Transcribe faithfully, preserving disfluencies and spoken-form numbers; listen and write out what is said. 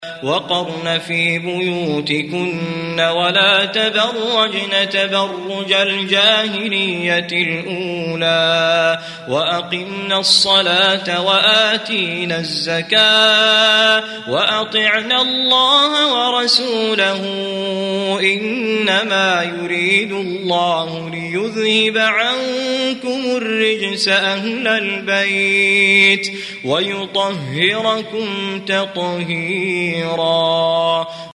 وقرن في بيوتكن ولا تبرجن تبرج الجاهلية الأولى وأقمنا الصلاة وآتينا الزكاة وأطعنا الله ورسوله إنما يريد الله ليذهب عنكم الرجس أهل البيت ويطهركم تطهيرا.